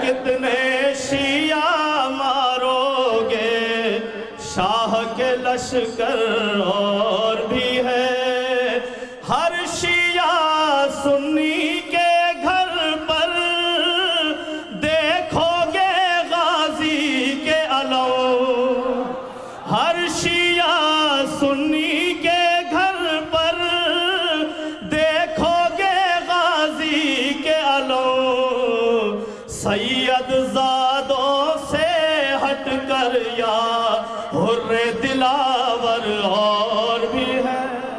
کتنے شیعہ مارو گے، شاہ کے لشکر اور بھی ہے، ہر شیعہ سنی کے گھر پر دیکھو گے غازی کے علم، ہر شیعہ سنی کے گھر پر دیکھو گے غازی کے علم، سید زادوں سے ہٹ کر یا حر دلاور اور بھی ہے۔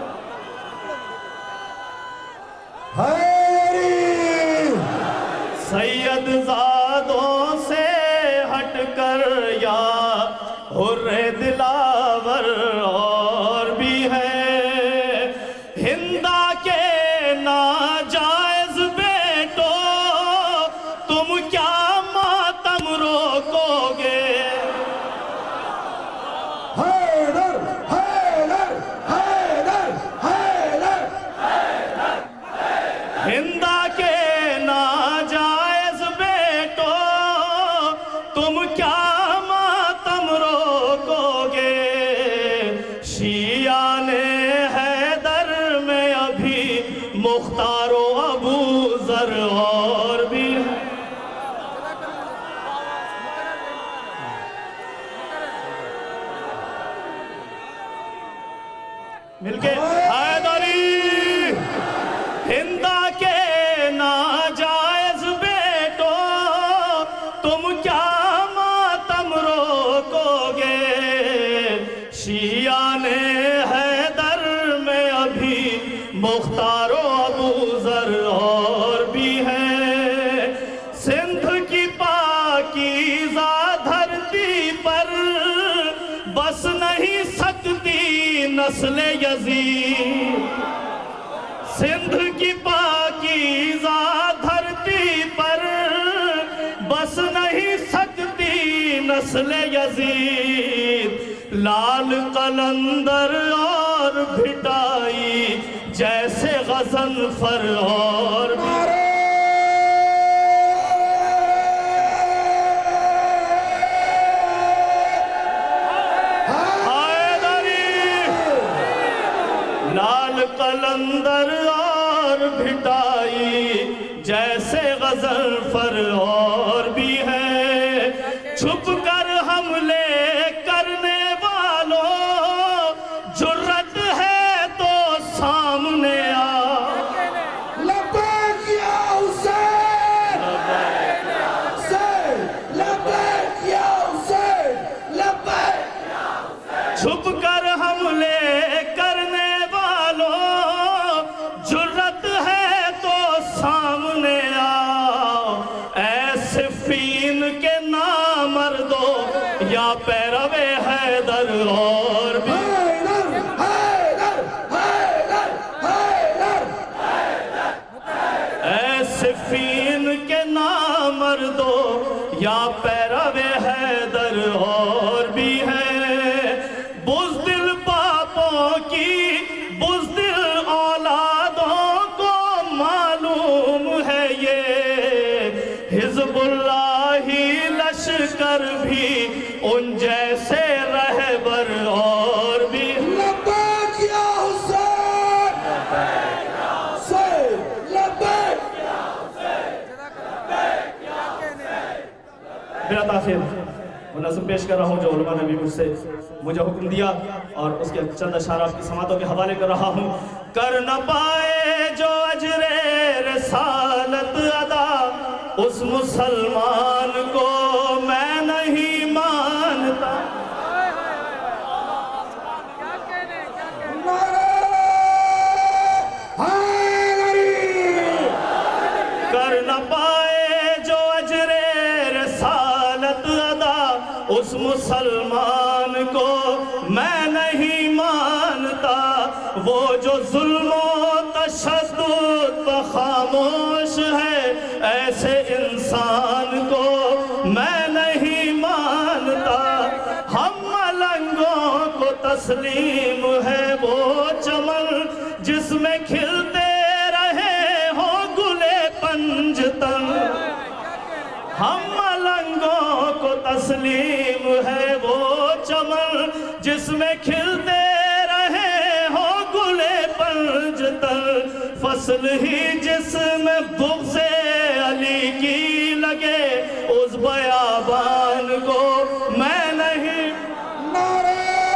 سید زادوں سے ہٹ کر یا حر دلاور اور بھی ہے، ہندا کے ناجائز بیٹو تم کیا ماتم روکو گے، حیدر حیدر حیدر حیدر، ہندا کے ناجائز بیٹو تم کیا ماتم روکو گے، شیعہ نے حیدر میں ابھی مختار و ابو ذر اور بھی ہے۔ مل کے حیدری، ہندا کے ناجائز بیٹو تم کیا ماتم روکو گے، شیعہ نے حیدر میں ابھی مختار و ابو ذر اور بھی ہے، سندھ کی پاکیزہ دھرتی پر بس نہیں سکتی نسل یزید، سندھ کی پاکیزہ دھرتی پر بس نہیں سکتی نسل یزید، لال قلندر اور بھٹائی جیسے غضنفر اور بھی لال قلندر اور بھٹائی جیسے غضنفر اور بھی ہے، چھپ کر حملے کرنے والوں جرت ہے تو سامنے آ، لبیک یا حسین، لبیک یا حسین، لبیک یا حسین، چھپ کر حملے کرنے جرت ہے تو سامنے آؤ، اے صفین کے نامردو یا پیرو حیدر اور بھی، حیدر حیدر حیدر حیدر، اے صفین کے نامردو یا پیرو حیدر اور بھی ہے، بزدل باپوں کی بزدل اولادوں کو معلوم ہے یہ، حزب اللہ لشکر بھی ان جیسے رہبر اور بھی، لبیک یا حسین، لبیک یا حسین، لبیک یا حسین۔ بلا تاخیر وہ نظم پیش کر رہا ہوں جو علماء نے بھی مجھے حکم دیا، اور اس کے چند اشعار آپ کی سماعتوں کے حوالے کر رہا ہوں۔ کر نہ پائے جو اجر رسالت ادا، اس مسلمان کو میں نہیں مانتا، کر نہ پائے جو اجر رسالت ادا، اس مسلمان کو میں نہیں مانتا، وہ جو ظلم و تشدد پر خاموش ہے، ایسے انسان کو میں نہیں مانتا، ہم ملنگوں کو تسلیم ہے وہ چمن جس میں کھلتے رہے ہو گلے پنجتن، ہم تسلیم ہے وہ چمن جس میں کھلتے رہے ہو گلے پنجتن، فصل ہی جس میں بغض علی کی لگے اس بیابان کو میں نہیں۔ نعرہ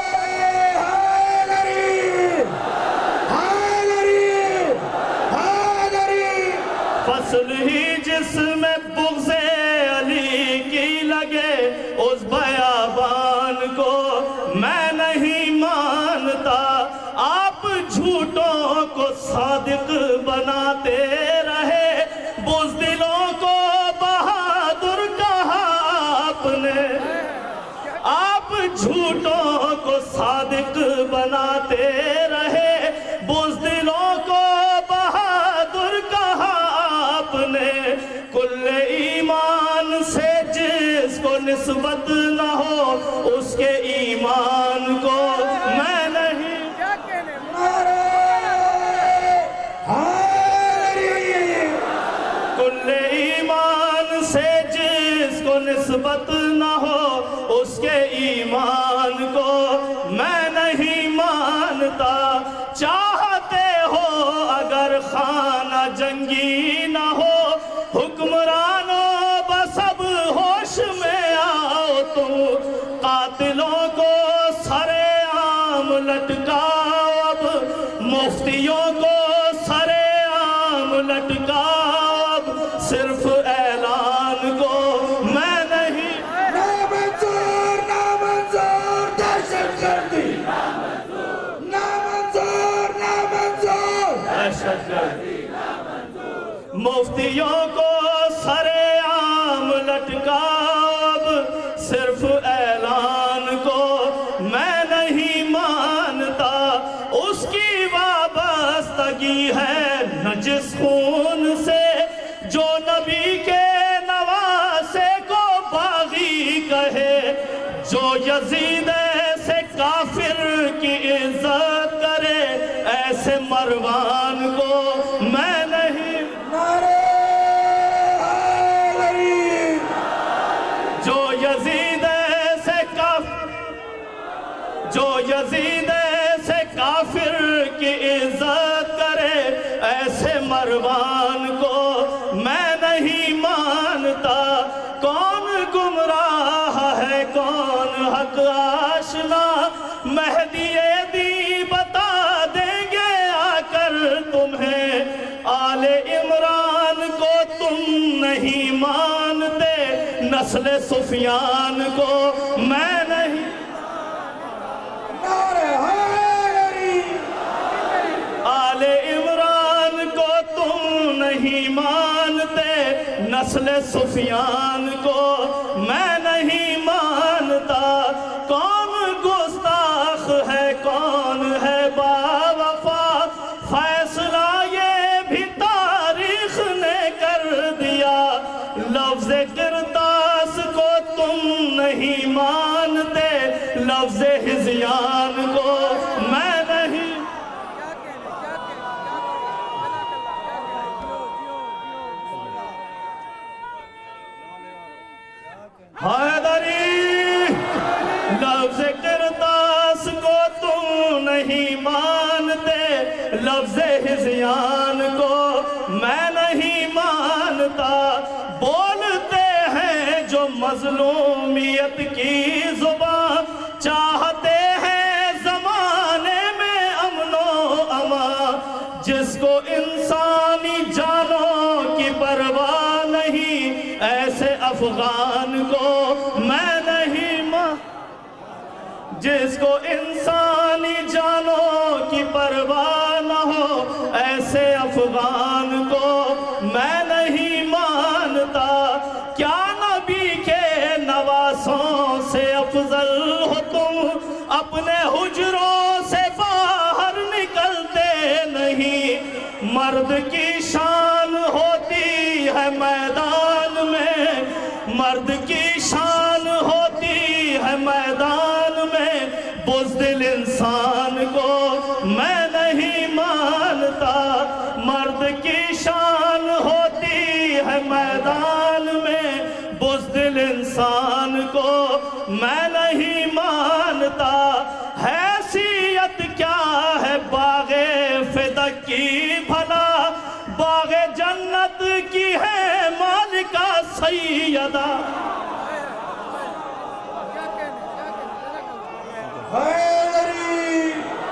حیدری، حیدری، حیدری۔ فصل ہی جس میں بغض علی کی لگے اس بیابان کو میں نہیں مانتا۔ آپ جھوٹوں کو صادق بناتے رہے، بزدلوں کو بہادر کہا آپ نے۔ آپ جھوٹوں کو صادق بناتے رہے، بزدلوں کو بہادر کہا آپ نے۔ کل ایمان سے جس کو نسبت نہ ہو اس کے ایمان کو میں نہیں۔ نعرہ حیدری۔ کل ایمان سے جس کو نسبت نہ ہو اس کے ایمان کو میں نہیں مانتا۔ چاہتے ہو اگر خانہ جنگی نہ ہو، حکمرانوں بس اب ہوش میں آؤ تم، قاتلوں کو سر عام لٹکاؤ، اب مفتیوں کو سر عام لٹکاؤ، اب صرف اعلان کو میں نہیں۔ نامنظور، نامنظور، دہشت گردی، نامنظور، نامنظور، دہشت گردی۔ مفتیوں کو سر عام لٹکاؤ، اب صرف اعلان کو میں نہیں مانتا۔ اس کی وابستگی ہے نہ جس خون سے جو نبی کے نواسے کو باغی کہے، جو یزید ایسے کافر کی عزت کرے ایسے مروان کو میں نہیں۔ نعرہ حیدری۔ جو یزید ایسے کافر کی عزت کرے ایسے مروان کو میں نہیں مانتا۔ کون گمراہ ہے کون حق آشنا، مہدی دی بتا دیں گے آ کر تمہیں۔ آل عمران کو تم نہیں مانتے، نسل سفیان کو میں نہیں۔ نعرہ حیدری۔ آل عمران کو تم نہیں مانتے، نسل سفیان کو میں نہیں مانتا۔ کون گستاخ ہے کون ہے باوفا، فیصلہ یہ بھی تاریخ نے کر دیا۔ لفظ قرطاس کو تم نہیں مانتے، لفظ ہذیان کو میں نہیں۔ حیدری، لفظ قرطاس کو تم نہیں مانتے، لفظ ہذیان کو میں نہیں مانتا۔ بولتے ہیں جو مظلومیت کی زبان، چاہتے ہیں زمانے میں امن و امان، جس کو انسانی جانوں کی پرواہ نہیں ایسے افغان کو میں نہیں جس کو انسانی جانوں کی پرواہ نہ ہو ایسے افغان کو میں نہیں مانتا۔ کیا نبی کے نواسوں سے افضل ہو تم، اپنے حجروں سے باہر نکلتے نہیں۔ مرد کی شان ہوتی ہے میدان میں، مرد کی شان ہوتی ہے میدان میں، بزدل انسان کو میں نہیں مانتا۔ مرد کی شان ہوتی ہے میدان میں، بزدل انسان کو حیدری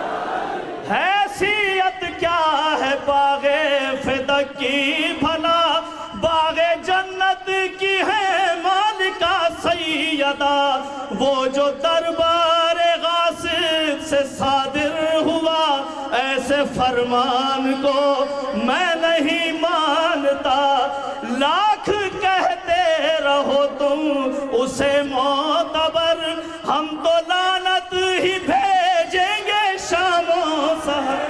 حیثیت کیا ہے باغ فدق کی بھلا، باغ جنت کی ہے مالکہ سیدہ، وہ جو دربار غاصب سے صادر ہوا، ایسے فرمان کو میں نہیں مانتا، لاکھ کہتے رہو تم اسے معتبر، ہم تو لعنت ہی بھیجیں گے شام و سحر،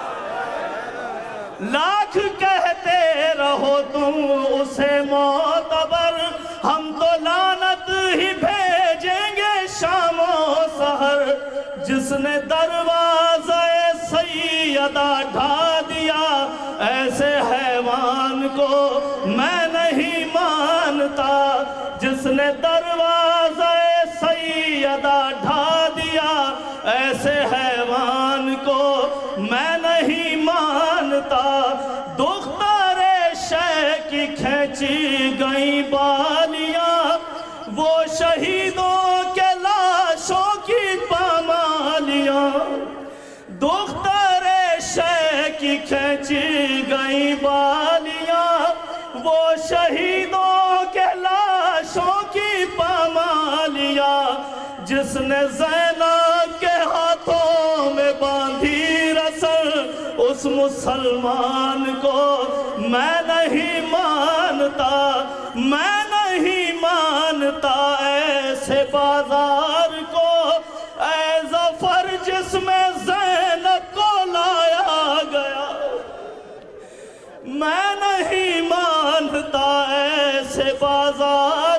لاکھ کہتے رہو تم اسے معتبر، ہم تو لعنت ہی بھیجیں گے شام و سحر، جس نے دروازہ سیدہ ڈھا دیا، ایسے حیوان کو میں نہیں مانتا، جس نے دروازہ سیدہ ڈھا دیا، ایسے حیوان کو میں نہیں مانتا، دختر شیخ کی کھینچی گئی بالیاں، وہ شہیدوں کے لاشوں کی پامالیاں، دختر شیخ کی کھینچی گئی بالیاں، وہ شہیدوں کے لاشوں کی پامالیاں، جس نے زینب کے ہاتھوں میں باندھی رسل، اس مسلمان کو میں نہیں مانتا، میں نہیں مانتا ایسے بازار کو، اے ظفر جس میں زینب کو لایا گیا، میں نہیں مانتا ایسے بازار